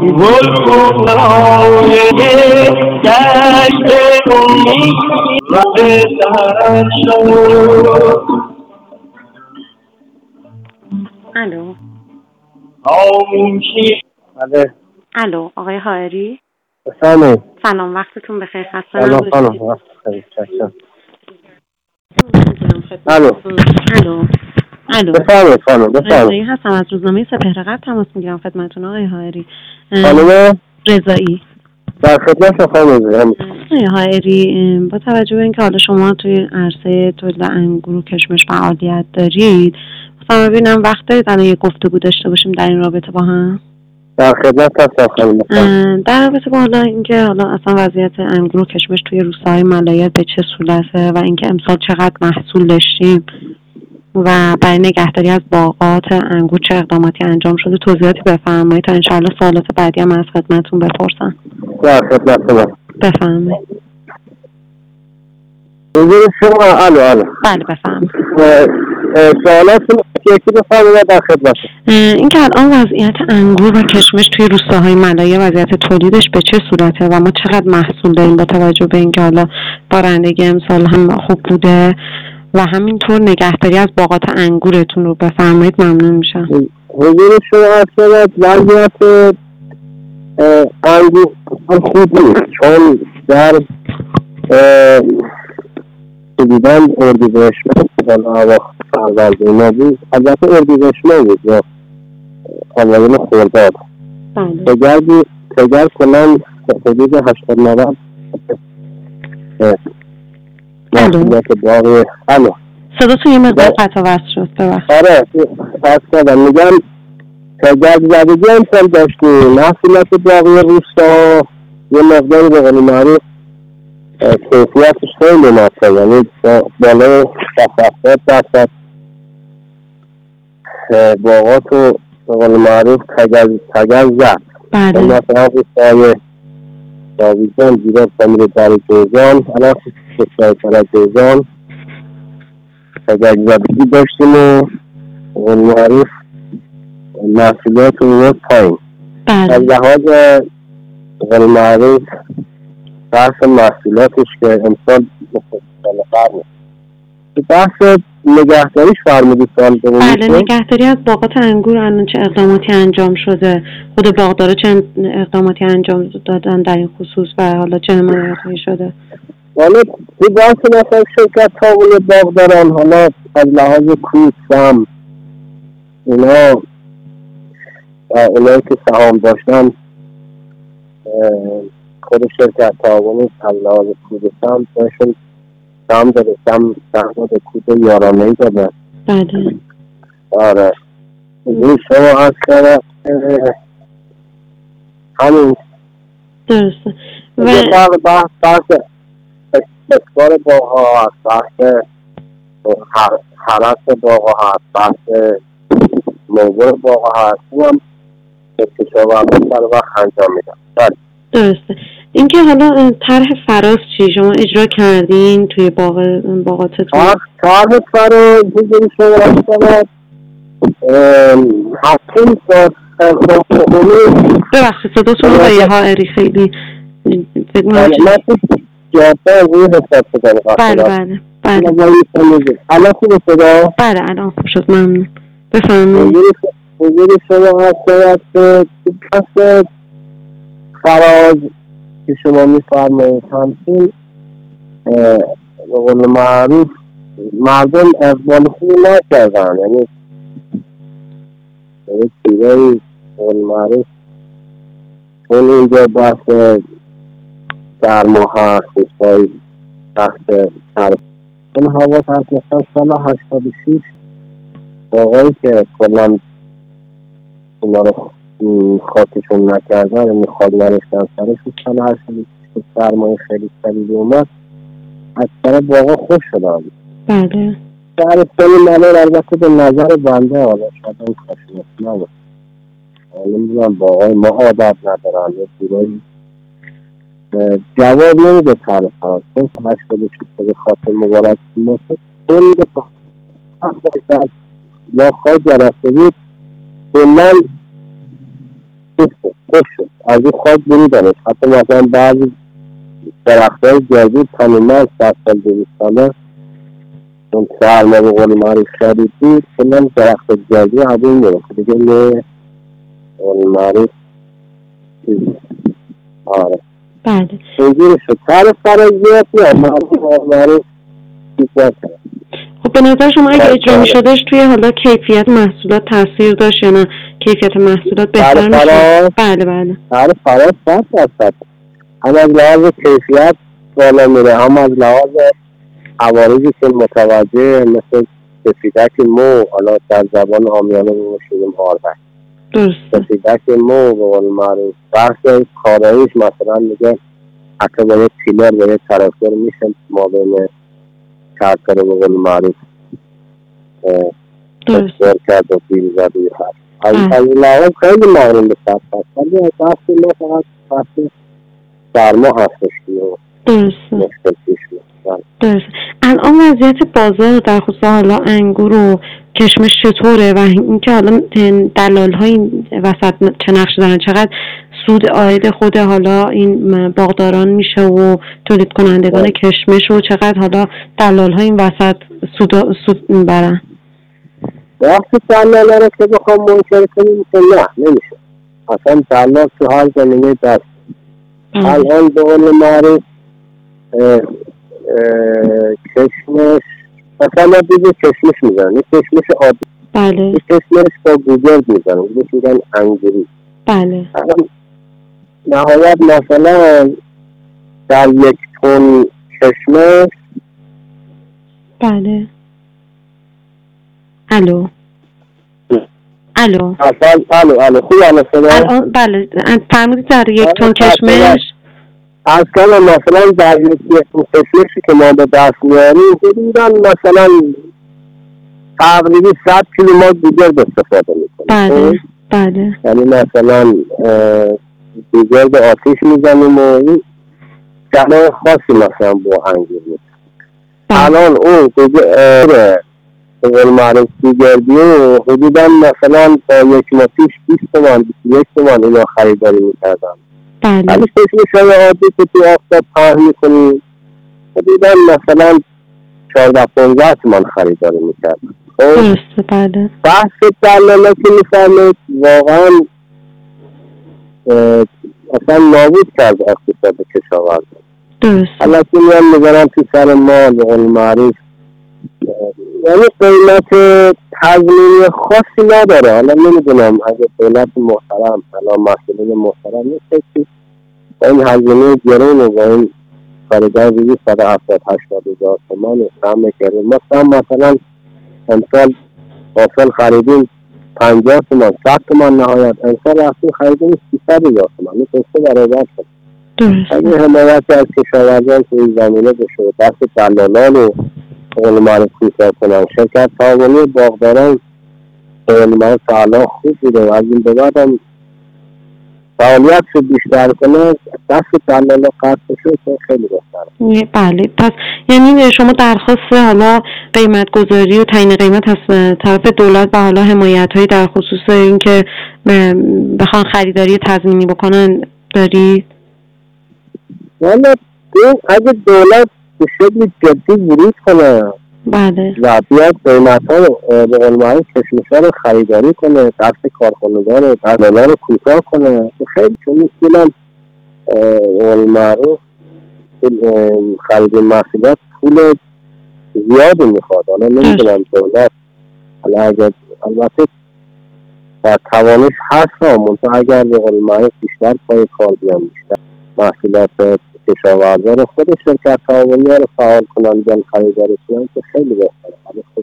گل برای گشت امید و بهتر شد. الو. خاموشی. بله. الو آقای حائری. بفرمایید. سلام، وقتتون بخیر. خسته سلام نباشید. خانم. وقت بخیر. چشم. الو. الو. بفرمایید خانم. رضایی هستم از روزنامه سپهر تماس میگیرم خدمتتون آقای حائری. خانم رضایی. در خدمت خانم. آقای حائری، با توجه به اینکه حالا شما توی عرصه تولید انگور و کشمش فعالیت دارید، مثلا ببینم وقت دارید الان یه گفتگو داشته باشیم در این رابطه با هم؟ در خدمت هستم خانم. در رابطه با حالا اینکه حالا اصلا وضعیت انگور و کشمش توی روستاهای ملایل به چه صورته و اینکه امسال چقدر محصول داشتیم و برای نگهداری از باغات انگور چه اقداماتی انجام شده توضیحاتی بفرمایید تا انشاءالله سوالات بعدی هم از خدمتتون بپرسم. در خدمت بفرمایید. شما الو. بله بفرمایید. سوالاتون یکی بفرمایید در خدمت. اینکه الان وضعیت انگور و کشمش توی روستاهای ملایه وضعیت تولیدش به چه صورته و ما چقدر محصول داریم با توجه به اینکه حالا بارندگی امسال هم خوب بوده و همینطور نگهداری از باغات انگورتون رو بفرمایید ممنون میشم. حضور شما هستید وضعیت انگور خوب نیست چون در دیدن اردیبهشت هوا فروردین نبود، البته اردیبهشت بود یا آوایل خرداد تگر کنن حدود 80-90 محصولیت باقی. الو صداتون یه مقدار قطع وصل شد ببخشید. آره پس کردم میگم تگر زدگی امسال داشتیم، محصولیت باقی روستا یه مقداری به قول معروف کیفیتش خیلی مناسب، یعنی بالای 70% باغات رو به قول معروف تگل زد. بله. مثلا روستای داویزان، زیرا فامیل داری جوزان، الان روستای جوزان تگل زدگی داشتیم و به قول معروف محصولیت رو بود پایین. از لحاظ به قول معروف بحث محصولاتش که امسال مختلف فرمید. بحث نگهداریش فرمودی سال دوم. بله نگهداری از باغات انگور الان چه اقداماتی انجام شده؟ خود باغدارا چه اقداماتی انجام دادن در این خصوص و حالا چه حمایتی شده؟ حالا این بحث مثلا شرکت تاول باغداران حالا از لحاظ کوچ سم اینا اونایی که سهام داشتن خود شرکت تعاونی از لحاظ کود سم باشون سم داده، سم به کود یارانهی داده. بله. آره این شما از کنه همین درسته بحث اکبار باغ ها هست، بحث حرس باغ ها هست، بحث موبر باغ ها هست، این هم کشاورزان سر وقت انجام میدن. بله درسته. اینکه حالا طرح فراز چی شما اجرا کردین توی باغاتتون؟ طرح فراز بزنی شما رفتنه هفتون ساعت ببخشید صداتون رو با یه حائری خیلی من جاده روی حساب شدن. بله الان خوب صدا؟ بله الان خوب شد ممنون. بفرمایید. حضور شما هست که بحث فراز که شما میفرمایید همچین به قول معروف مردم اقبال خوبی نکردن، یعنی چیزایی به قول معروف اون اینجا بحث سرما هست بسایی بحث سرما اون هوا هست. مثلا سال 86 باقایی که کلن اونا رو خاکشون نکردن یعنی خاک نرشتن سرشون سال 86 سرمایه خیلی شدیدی اومد اکثر باقا خوش شدن. بله در سال ملال البته به نظر بنده حالا شاید هم کاشناسی نبود، نمیدونم باقای ما عادت ندارن یا جورایی جواب نمیده طرح فراز چون 86 به خاطر مبارک مصد اون به یا خواهد جرسته بود کلن خوش شد از این خاک بریدنش. حتی مثلا بعضی درختای جدید تنیمه 100 سال 200 ساله اون سرما به قول معروف شدید بود کنم درخت جدید عبور میرسه دیگه نه قول معروف آره بله. اینجوری شد فرضیات یا معروف بیشتر کرد. خب به نظر شما اگه اجرا می شدش توی حالا کیفیت محصولات تاثیر داشت یا نه؟ کیفیت محصولات بهتر میشه؟ بله فراز 100%. هم از لحاظ کیفیت بالا میره، هم از لحاظ عوارضی که متوجه مثل سفیدک مو، حالا در زبان عامیانه میگیم آردک، سفیدک مو به قول معروف، بحث کاراییش مثلا میگه حتی با یک تیلر و یک تراکتور میشه ما بین کارکر به قول معروف تشکر کرد و بیل زد و هست. از لحاظ خیلی مغرون به 100%. ولی از بحثی ما فقط بحث سرما هستش مشکل پیش میاد. درست. الان وضعیت بازار در خصوص حالا انگور و کشمش چطوره و اینکه حالا دلال ها این وسط چه نقش دارن، چقدر سود عاید خود حالا این باغداران میشه و تولید کنندگان کشمش و چقدر حالا دلال ها این وسط سود میبرن؟ وقتی دلال ها رو که بخوام منکر کنیم که نه نمیشه، اصلا دلال تو هر زمینه دست. الان به قول معروف کشمش مثلا دیگه کشمش میزنن، کشمش عادی، بله، کشمش با گوگل میزنن، میگن انگوری. بله. نهایت مثلا در 1 تن کشمش، بله. الو خوب الان بله فرمودید در 1 تن کشمش از کنم مثلا در 1 تن کشمشی که ما به دست میاریم حدوداً مثلا تقریبی 100 کیلو ما دیگر استفاده میکنیم. بله. یعنی مثلا دیگر به آتیش میزنیم و جمعه خاصی مثلا با انگور میزنیم. الان اون دیگر به قول معروف دیگر بیو حدوداً مثلا با 1 ماه پیش 20 تومن 21 تومن اینا خریداری میکردم. بله. ولی کشمش عادی که تو آفتاب پهن میکنیم حدوداً مثلا 14-15 تومن خریداری میکردم. درسته. بله. بحث دلاله که میفهمید واقعا اصلا نابود کرد اقتصاد کشاورز. درسته. حالا که میگرم تو سر مال به قول معروف، یعنی قیمت تضمینی خاصی نداره. حالا نمیدونم اگه دولت محترم حالا مسئولین محترم نیست با این هزینه گرون و با این خریدار روی 170-80 هزار تومان سهم گرون، مثلا امسال حاصل خریدیم 50 تومان 100 تومان نهایت، امسال رفتیم خریدیم 300 هزار تومان، این قصه برابر شد. اگه حمایت از کشاورزان تو این زمینه بشه دست دلالان و قول معروف کوتاه کنن، شرکت تعاونی باغداران قول معروف تعالی خوب بوده و از این به بعد هم فعالیت رو بیشتر کنه، دست دلالا قطع شد که خیلی بهتره. بله. پس یعنی شما درخواست حالا قیمت گذاری و تعیین قیمت از طرف دولت و حالا حمایت هایی در خصوص اینکه بخوان خریداری تضمینی بکنن دارید؟ والا اگه دولت به شکل جدی ورود کنه بله و بیاد قیمت ها رو به قول معروف کشمش ها رو خریداری کنه، دست کارخانه‌دار رو دلالا رو کوتاه کنه، خیلی چون می‌کنم قول معروف خرید محصولات پول زیادی میخواد. حالا نمیدونم دولت حالا اگر البته در توانش هست منطقه اگر به قول معروف بیشتر پای کار بیان، بیشتر محصولات کشاورزان رو خود شرکت تعاونی رو فعال کنن بیان خریداری کنن که خیلی بهتره. حالا خود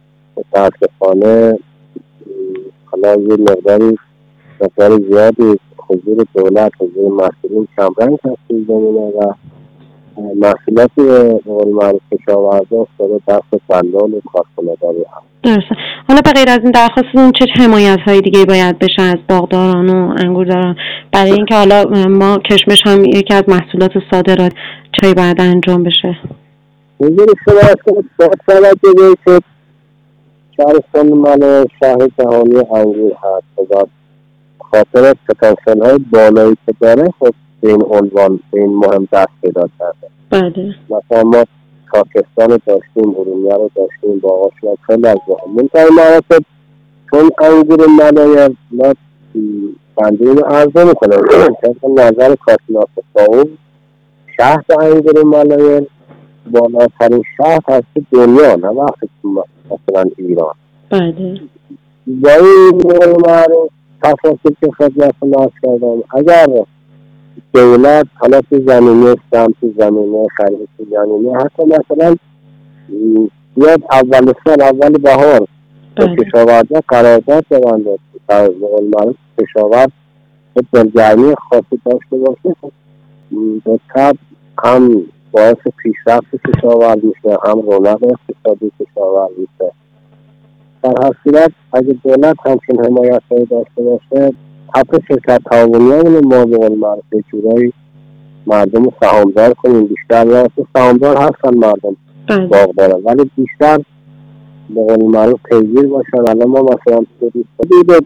متاسفانه حالا یه مقدار زیادی حضور دولت حضور مسئولین کمرنگ هست این زمینه و محصولاتی به قول معروف کشاورزان افتاده دست دلال و کارخانه‌داری هست. درسته. حالا به غیر از این درخواستتون چه حمایت های دیگه باید بشه از باغداران و انگورداران برای اینکه حالا ما کشمش هم یکی از محصولات صادرات چای باید انجام بشه؟ حضور شما هست که با توجه به که شهرستان مال شهر جهانی انگور هست و خاطر پتانسیل های بالایی که داره خب به این عنوان به این مهم دست پیدا کرده. بله. مثلا ما پاکستان رو داشتیم، ارومیه رو داشتیم، باقاشون هم خیلی از مهم. من تایی مراتب چون انگور ملایر ما بنده رو عرضه میکنم که نظر کارشناس فاو شهر انگور ملایر بالاترین شهر هست دنیا، نه وقتی مثلا ایران. بله. با این معروف تفاصیل که خدمتتون عرض کردم، اگر دولت حالا تو زمینه سمت، تو زمینه خرید، تو زمینه حتی مثلا بیاد اول سال، اول بهار با کشاورزا قرارداد ببنده، به قول معروف کشاورز دلگرمی خاصی داشته باشه، به طب هم باعث پیشرفت کشاورز میشه، هم رونق اقتصادی کشاورز میشه. در هر صورت اگه دولت همچین حمایت‌هایی داشته باشه، حتی شرکت تعاونی ما به قول معروف یه جورایی مردم رو سهامدار کنیم بیشتر، یا سهامدار هستن مردم باغدارن ولی بیشتر به قول معروف پیگیر باشن. الان ما مثلا دیده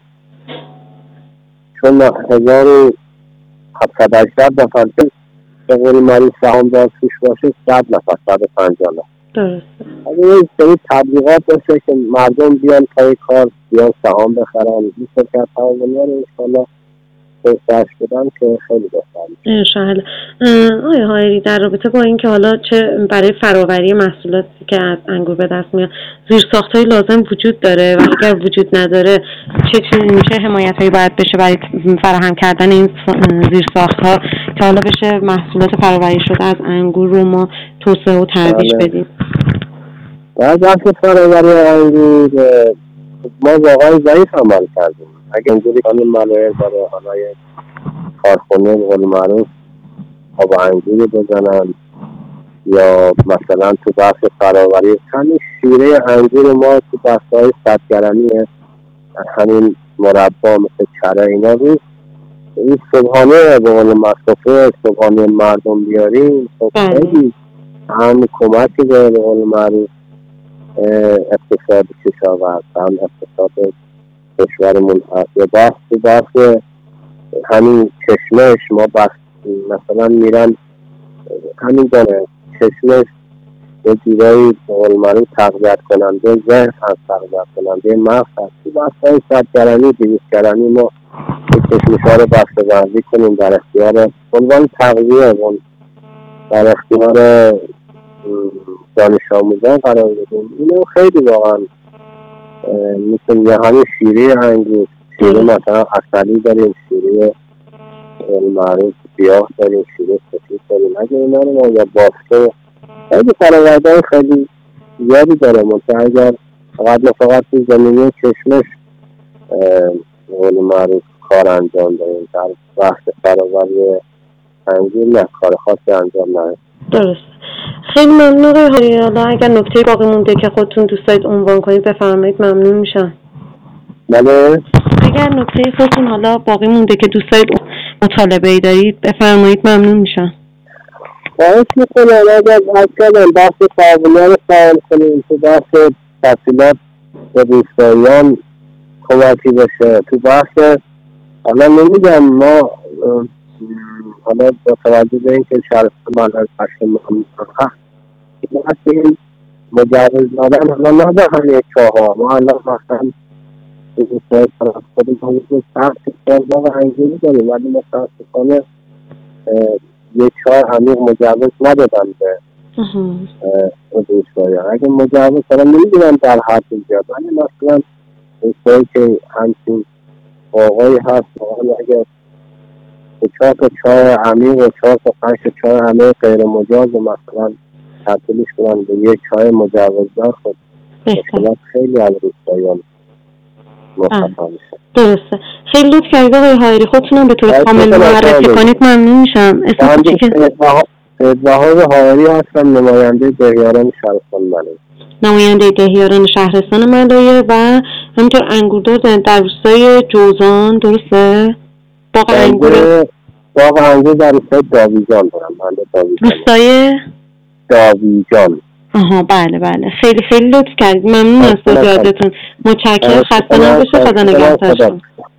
چون 1780 نفر به قول معروف سهامدار توش باشه 100 نفر 150 نفر. درسته. اگه یه سری تبلیغات باشه که مردم بیان پای کار، بیان سهام بخرن، این شرکت تعاونی رو انشاءالله توسعه‌اش بدن که خیلی بهتر میشه انشاءالله. آقای هایری، در رابطه با اینکه حالا چه برای فراوری محصولاتی که از انگور به دست میاد زیرساخت‌های لازم وجود داره و اگر وجود نداره چه حمایت‌هایی باید بشه برای فراهم کردن این زیرساخت‌ها که حالا بشه محصولات فراوری شده از انگور رو ما توسعه و ترویج بدیم؟ باید وقت فراوری انگور ما واقعا ضعیف عمل کردیم. اگه انگوری قانون ملایر داره، حالا یک کارخونه به قول معروف آب انگوری بزنن، یا مثلا تو بحث فراوری همین شیره انگور ما تو بحث‌های صدگرمیه، همین مربا مثل چره اینا رو این صبحانه به قول مصطفی صبحانه مردم بیاریم خب خیلی هم کمکی به قول معروف اقتصاد کشاورز، هم اقتصاد کشورمون هست. یا بحث همین چشمش ما مثلا میرن همین داره چشمش یه جورایی به قول معروف تقویت کننده ذهن هست، تقویت کننده مغز هست. تو بحث‌های صدگرمی، دویستگرمی ما چشمش‌ها رو بسته بندی کنیم در اختیار عنوان تقویه در اختیار دانش آموزان قرار بدیم. اینو خیلی واقعا مثل همین شیره انگور، شیره مثلا عسلی داریم، شیره معروف سیاه داریم، شیره سفید داریم. اگه اینا رو ما یا بافته خیلی فرآورده‌های خیلی زیادی داره، منطقه اگر فقط تو زمینه چشمش قول معروف کار انجام داریم، در بحث فرآوری انگور نه کار خاصی انجام نداریم. درست. خیلی ممنون آقای هایری. حالا اگر نکته باقی مونده که خودتون دوست دارید عنوان کنید بفرمایید، ممنون میشم. بله. اگر نکته خودتون حالا باقی مونده که دوست دارید مطالبه‌ای دارید بفرمایید، ممنون میشم. خواهش میکنم اگر اصلا بحث تعاونی رو فعال کنیم، تو بحث تحصیلات به روستاییان کمکی بشه، تو بحث حالا نمیگم ما حالا با توجه به این که شهرستان مالر پشت این مجوز دادن حالا نه به همه چاها ما الان مثلا روستای طرف خودمون سخت کردن و انگیری داریم ولی متاسفانه یک چای عمیق مجوز ندادن به روستاییان. اگه مجوز دارن نمیدونم در حد زیاد ولی مثلا روستایی که همچین آقایی هست واقعا اگر 4 تا چای عمیق و 4 تا 5 چای عمیق غیر مجاز و مثلا تبدیلش کنن به یک چای مجوزدار خود مشکلات خیلی از روستاییان مخفف میشه. درسته. خیلی لطف کردید آقای هایری، خودتونم به طور کامل معرفی کنید ممنون میشم. اسم چیه؟ سیدبهار هایری هستم، نماینده دهیاران شهرستان ملایر. نماینده دهیاران شهرستان ملایر و همینطور انگوردار در روستای جوزان، درسته؟ باغ انگور در روستای داویجان دارم. روستای داویجان. آها بله بله. خیلی خیلی لطف کردید، ممنون از توضیحاتتون. متشکرم. خسته نباشید. خدا نگهدارتون.